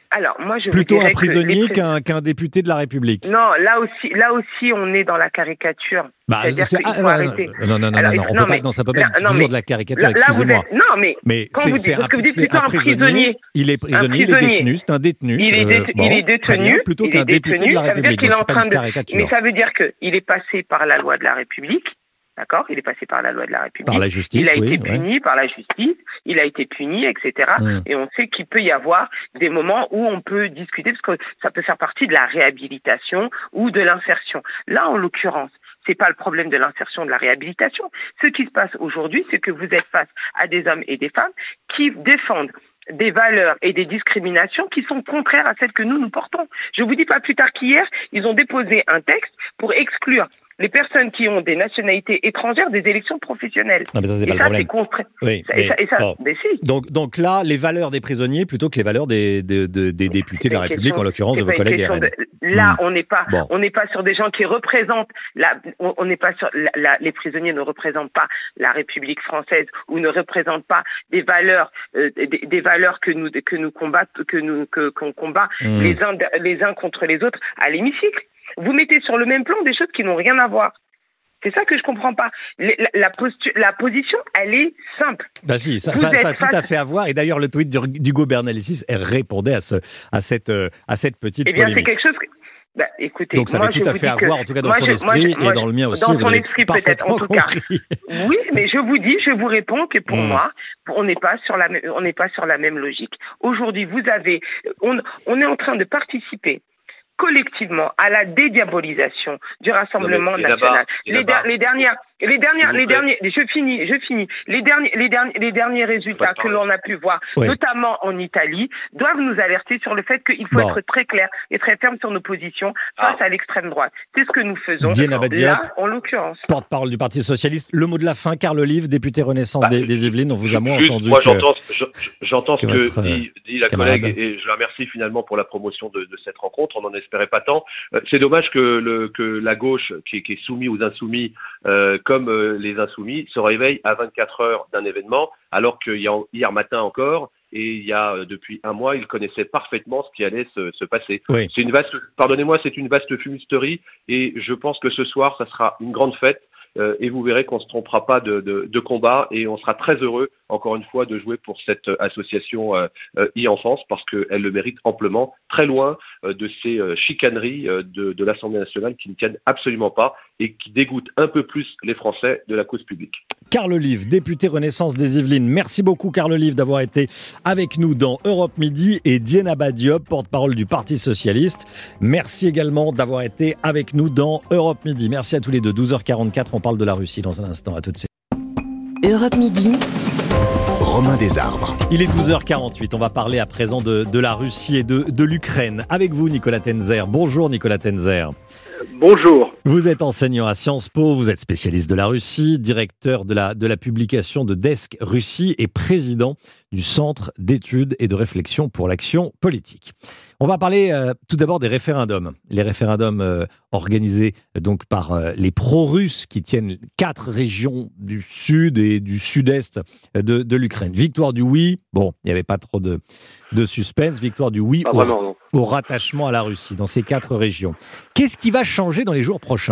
V: Alors, moi, je
A: Plutôt
V: vous dirais
A: un prisonnier qu'un député de la République.
V: Non, là aussi, on est dans la caricature. C'est-à-dire qu'il faut arrêter.
A: Non, ça peut pas être toujours de la caricature, excusez-moi.
V: Mais quand vous dites, parce que vous dites plutôt un prisonnier.
A: Il est prisonnier, il est détenu, c'est un détenu.
V: Il est détenu.
A: Plutôt qu'un député de la République, donc c'est pas une caricature.
V: Mais ça veut dire qu'il est passé par la loi de la République. D'accord, il est passé par la loi de la République.
A: Par la justice,
V: il a été puni par la justice, il a été puni, etc. Et on sait qu'il peut y avoir des moments où on peut discuter, parce que ça peut faire partie de la réhabilitation ou de l'insertion. Là, en l'occurrence, c'est pas le problème de l'insertion, de la réhabilitation. Ce qui se passe aujourd'hui, c'est que vous êtes face à des hommes et des femmes qui défendent des valeurs et des discriminations qui sont contraires à celles que nous portons. Je vous dis pas plus tard qu'hier, ils ont déposé un texte pour exclure les personnes qui ont des nationalités étrangères des élections professionnelles.
A: Non, mais ça, c'est pas le problème.
V: C'est contraire.
A: Oui,
V: Si.
A: Donc là, les valeurs des prisonniers plutôt que les valeurs des députés de la République, en l'occurrence de vos collègues RN.
V: Là, on n'est pas sur des gens qui représentent on n'est pas sur les prisonniers ne représentent pas la République française ou ne représentent pas des valeurs qu'on combat les uns contre les autres à l'hémicycle. Vous mettez sur le même plan des choses qui n'ont rien à voir. C'est ça que je comprends pas. La position, elle est simple.
A: Bah si, ça a tout à fait à voir. Et d'ailleurs, le tweet d'Hugo Bernalicis répondait à cette petite polémique.
V: Eh bien, c'est quelque chose que... écoutez,
A: donc ça avait tout à fait à voir, en tout cas dans son esprit et dans le mien aussi.
V: Dans son esprit peut-être, en tout cas. Oui, mais je vous réponds que pour moi, on n'est pas sur la même logique. Aujourd'hui, on est en train de participer collectivement à la dédiabolisation du Rassemblement national. Les derniers, je finis. Les derniers résultats que l'on a pu voir, notamment en Italie, doivent nous alerter sur le fait qu'il faut être très clair et très ferme sur nos positions face à l'extrême droite. C'est ce que nous faisons là, en l'occurrence.
A: Porte-parole du Parti Socialiste. Le mot de la fin, Carl Olive, député Renaissance des Yvelines. On vous a moins entendu.
F: Moi, j'entends ce que dit la collègue et je la remercie finalement pour la promotion de cette rencontre. On n'en espérait pas tant. C'est dommage que la gauche, qui est soumise aux insoumis, comme les insoumis, se réveille à 24 heures d'un événement, alors qu'hier matin encore, et il y a depuis un mois, ils connaissaient parfaitement ce qui allait se passer.
A: Oui.
F: C'est une vaste fumisterie, et je pense que ce soir, ça sera une grande fête. Et vous verrez qu'on ne se trompera pas de combat et on sera très heureux, encore une fois, de jouer pour cette association e-enfance parce qu'elle le mérite amplement, très loin de ces chicaneries de l'Assemblée nationale qui ne tiennent absolument pas et qui dégoûtent un peu plus les Français de la cause publique.
A: Carl Olive, député Renaissance des Yvelines. Merci beaucoup, Carl Olive, d'avoir été avec nous dans Europe Midi, et Dieynaba Diop, porte-parole du Parti Socialiste. Merci également d'avoir été avec nous dans Europe Midi. Merci à tous les deux. 12h44, on parle de la Russie dans un instant. À tout de suite.
B: Europe Midi.
M: Romain Desarbres.
A: Il est 12h48. On va parler à présent de la Russie et de l'Ukraine. Avec vous, Nicolas Tenzer. Bonjour, Nicolas Tenzer.
D: Bonjour.
A: Vous êtes enseignant à Sciences Po, vous êtes spécialiste de la Russie, directeur de la publication de Desk Russie et président du Centre d'études et de réflexion pour l'action politique. On va parler tout d'abord des référendums. Les référendums organisés donc par les pro-russes qui tiennent 4 régions du sud et du sud-est de l'Ukraine. Victoire du oui, bon, il n'y avait pas trop de suspense, victoire du oui au rattachement à la Russie dans ces 4 régions. Qu'est-ce qui va changer dans les jours prochains ?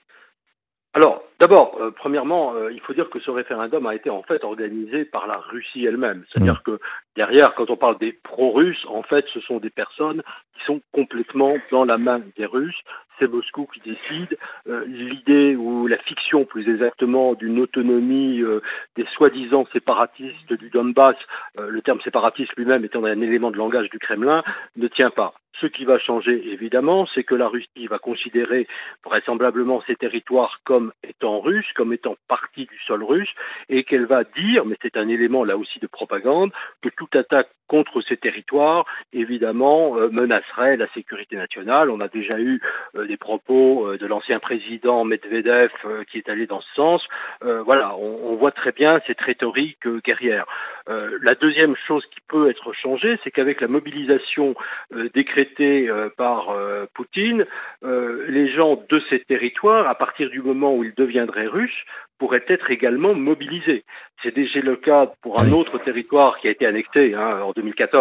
D: Alors, d'abord, premièrement, il faut dire que ce référendum a été en fait organisé par la Russie elle-même. C'est-à-dire que derrière, quand on parle des pro-russes, en fait, ce sont des personnes qui sont complètement dans la main des Russes. C'est Moscou qui décide. L'idée ou la fiction, plus exactement, d'une autonomie des soi-disant séparatistes du Donbass, le terme séparatiste lui-même étant un élément de langage du Kremlin, ne tient pas. Ce qui va changer, évidemment, c'est que la Russie va considérer vraisemblablement ces territoires comme étant russes, comme étant partie du sol russe, et qu'elle va dire, mais c'est un élément là aussi de propagande, que toute attaque contre ces territoires, évidemment, menacerait la sécurité nationale. On a déjà eu des propos de l'ancien président Medvedev qui est allé dans ce sens. Voilà, on voit très bien cette rhétorique guerrière. La deuxième chose qui peut être changée, c'est qu'avec la mobilisation décrétée par Poutine, les gens de ces territoires, à partir du moment où ils deviendraient russes, pourraient être également mobilisés. C'est déjà le cas pour un autre territoire qui a été annexé en 2014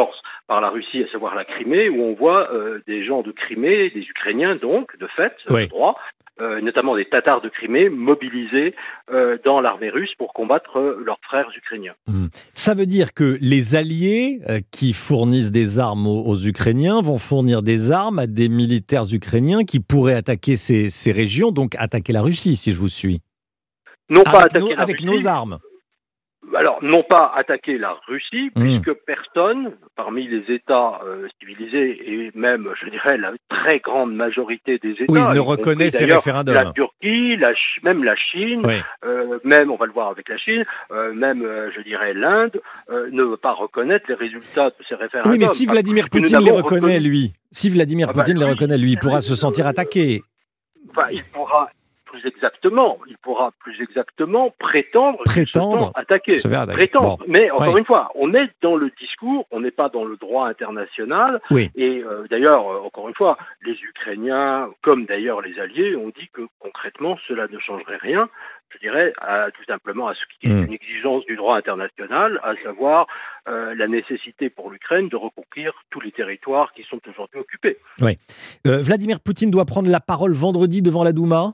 D: par la Russie, à savoir la Crimée, où on voit des gens de Crimée, des Ukrainiens donc, de fait, de droit, notamment des Tatars de Crimée, mobilisés dans l'armée russe pour combattre leurs frères ukrainiens.
A: Ça veut dire que les alliés qui fournissent des armes aux Ukrainiens vont fournir des armes à des militaires ukrainiens qui pourraient attaquer ces régions, donc attaquer la Russie, si je vous suis.
D: Non pas attaquer la
A: avec
D: Russie.
A: nos armes.
D: Alors, non pas attaquer la Russie, puisque personne, parmi les États civilisés et même, je dirais, la très grande majorité des États,
A: ne reconnaît ces référendums.
D: La Turquie, même la Chine, même, on va le voir avec la Chine, même, je dirais, l'Inde, ne veut pas reconnaître les résultats de ces référendums.
A: Oui, mais si Vladimir Poutine les reconnaît, lui, il pourra se sentir attaqué.
D: Enfin, il pourra plus exactement prétendre attaquer. Prétendre. Bon. Mais encore une fois, on est dans le discours, on n'est pas dans le droit international.
A: Oui.
D: Et d'ailleurs, encore une fois, les Ukrainiens, comme d'ailleurs les Alliés, ont dit que concrètement, cela ne changerait rien. Je dirais tout simplement à ce qui est une exigence du droit international, à savoir la nécessité pour l'Ukraine de reconquérir tous les territoires qui sont aujourd'hui occupés.
A: Oui. Vladimir Poutine doit prendre la parole vendredi devant la Douma.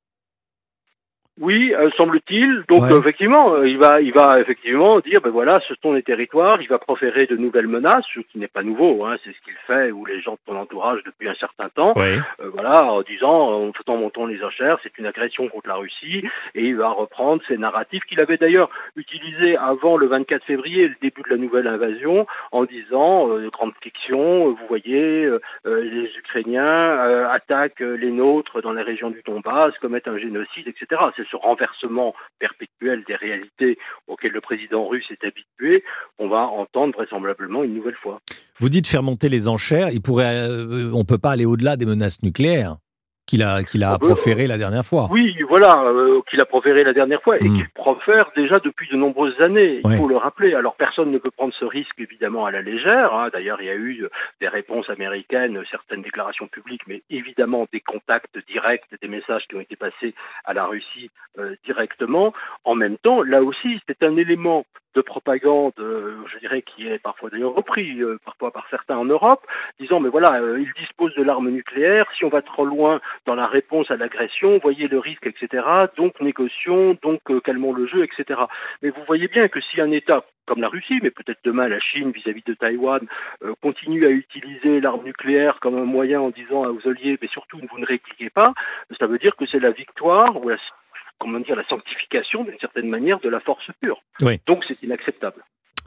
D: Oui, semble-t-il. Donc effectivement, il va effectivement dire ben voilà, ce sont les territoires. Il va proférer de nouvelles menaces, ce qui n'est pas nouveau. C'est ce qu'il fait ou les gens de son entourage depuis un certain temps. Voilà, en disant, en faisant monter les enchères, c'est une agression contre la Russie, et il va reprendre ces narratifs qu'il avait d'ailleurs utilisés avant le 24 février, le début de la nouvelle invasion, en disant grande fiction. Vous voyez, les Ukrainiens attaquent les nôtres dans les régions du Donbass, commettent un génocide, etc. C'est ce renversement perpétuel des réalités auquel le président russe est habitué, on va entendre vraisemblablement une nouvelle fois.
A: Vous dites faire monter les enchères, on ne peut pas aller au-delà des menaces nucléaires qu'il a proférées la dernière fois.
D: Oui, voilà, qu'il a proféré la dernière fois et qu'il profère déjà depuis de nombreuses années, il faut le rappeler. Alors personne ne peut prendre ce risque évidemment à la légère, D'ailleurs il y a eu des réponses américaines, certaines déclarations publiques, mais évidemment des contacts directs, des messages qui ont été passés à la Russie directement. En même temps, là aussi, c'est un élément de propagande, je dirais, qui est parfois d'ailleurs repris, parfois par certains en Europe, disant, mais voilà, il dispose de l'arme nucléaire, si on va trop loin dans la réponse à l'agression, voyez le risque, etc., donc négocions, donc calmons le jeu, etc. Mais vous voyez bien que si un État comme la Russie, mais peut-être demain la Chine vis-à-vis de Taïwan, continue à utiliser l'arme nucléaire comme un moyen en disant aux alliés, mais surtout vous ne répliquez pas, ça veut dire que c'est la victoire ou la sanctification d'une certaine manière de la force pure. Donc c'est inacceptable.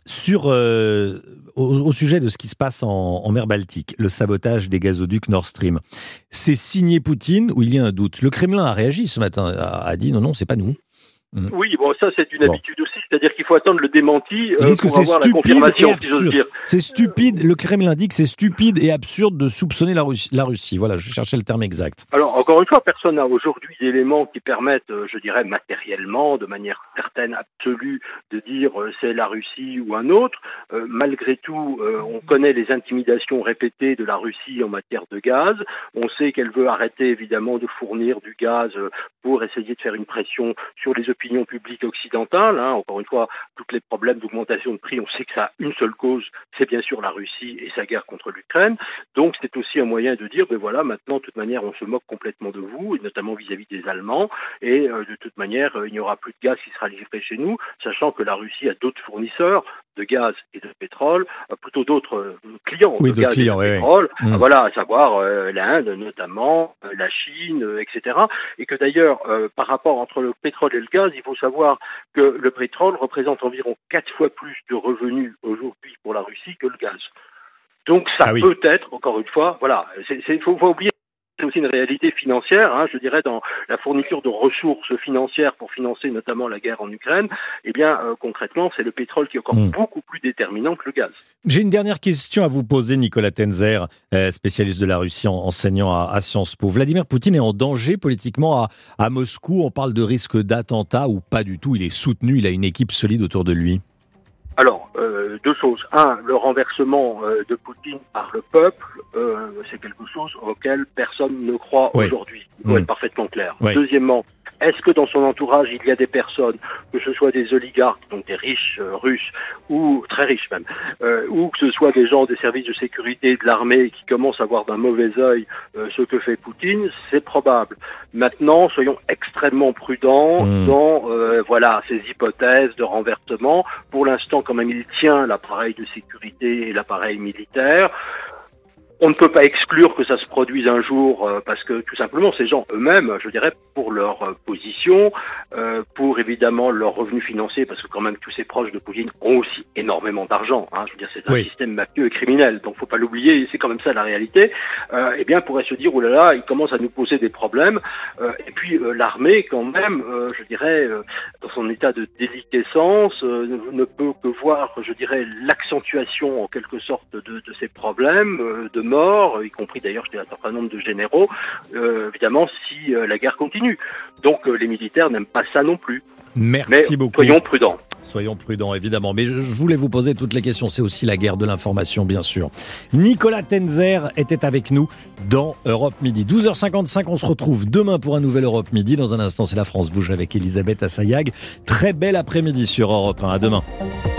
A: Au sujet de ce qui se passe en mer Baltique, le sabotage des gazoducs Nord Stream, c'est signé Poutine ou il y a un doute? Le Kremlin a réagi ce matin, a dit non, c'est pas nous.
D: Oui, bon, ça c'est une habitude aussi, c'est-à-dire qu'il faut attendre le démenti pour avoir la confirmation, si j'ose dire.
A: C'est stupide, le Kremlin dit que c'est stupide et absurde de soupçonner la Russie. Voilà, je cherchais le terme exact.
D: Alors, encore une fois, personne n'a aujourd'hui d'éléments qui permettent, je dirais matériellement, de manière certaine, absolue, de dire c'est la Russie ou un autre. Malgré tout, on connaît les intimidations répétées de la Russie en matière de gaz. On sait qu'elle veut arrêter évidemment de fournir du gaz pour essayer de faire une pression sur les opinions publiques occidentales. Encore une fois, tous les problèmes d'augmentation de prix, on sait que ça a une seule cause, c'est bien sûr la Russie et sa guerre contre l'Ukraine. Donc c'est aussi un moyen de dire, ben voilà, maintenant, de toute manière, on se moque complètement de vous, et notamment vis-à-vis des Allemands, et de toute manière, il n'y aura plus de gaz qui sera livré chez nous, sachant que la Russie a d'autres fournisseurs de gaz et de pétrole, plutôt d'autres clients de gaz et de pétrole, voilà, à savoir l'Inde notamment, la Chine, etc. Et que d'ailleurs, par rapport entre le pétrole et le gaz, il faut savoir que le pétrole représente environ 4 fois plus de revenus aujourd'hui pour la Russie que le gaz. Donc ça peut être, encore une fois, voilà, il faut pas oublier, c'est aussi une réalité financière, je dirais, dans la fourniture de ressources financières pour financer notamment la guerre en Ukraine, eh bien concrètement c'est le pétrole qui est encore beaucoup plus déterminant que le gaz.
A: J'ai une dernière question à vous poser, Nicolas Tenzer, spécialiste de la Russie, enseignant à Sciences Po. Vladimir Poutine est en danger politiquement à Moscou, on parle de risque d'attentat ou pas du tout, il est soutenu, il a une équipe solide autour de lui.
D: Alors, deux choses. Un, le renversement de Poutine par le peuple, c'est quelque chose auquel personne ne croit aujourd'hui. Il faut être parfaitement clair. Deuxièmement, est-ce que dans son entourage, il y a des personnes, que ce soit des oligarques, donc des riches russes, ou très riches même, ou que ce soit des gens des services de sécurité de l'armée qui commencent à voir d'un mauvais œil ce que fait Poutine, c'est probable. Maintenant, soyons extrêmement prudents dans ces hypothèses de renversement. Pour l'instant, quand même, il tient l'appareil de sécurité et l'appareil militaire. On ne peut pas exclure que ça se produise un jour parce que tout simplement ces gens eux-mêmes, je dirais, pour leur position, pour évidemment leurs revenus financiers, parce que quand même tous ces proches de Poutine ont aussi énormément d'argent. Je veux dire, c'est un système mafieux et criminel, donc faut pas l'oublier. C'est quand même ça la réalité. Pourrait se dire, oh là là, il commence à nous poser des problèmes. Et puis l'armée, quand même, je dirais, dans son état de déliquescence, ne peut que voir, je dirais, l'accentuation en quelque sorte de ces problèmes, de mort, y compris d'ailleurs chez un certain nombre de généraux, évidemment, si la guerre continue. Donc les militaires n'aiment pas ça non plus.
A: Merci beaucoup.
D: Soyons prudents.
A: Soyons prudents, évidemment. Mais je voulais vous poser toutes les questions. C'est aussi la guerre de l'information, bien sûr. Nicolas Tenzer était avec nous dans Europe Midi. 12h55, on se retrouve demain pour un nouvel Europe Midi. Dans un instant, c'est la France Bouge avec Elisabeth Assayag. Très bel après-midi sur Europe 1. À demain.